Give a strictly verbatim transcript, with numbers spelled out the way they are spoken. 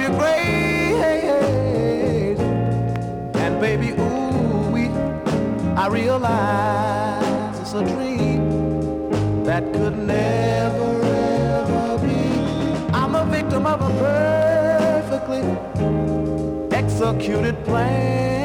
your grace. And baby, ooh, we, I realize it's a dream that could never, ever be. I'm a victim of a perfectly executed plan.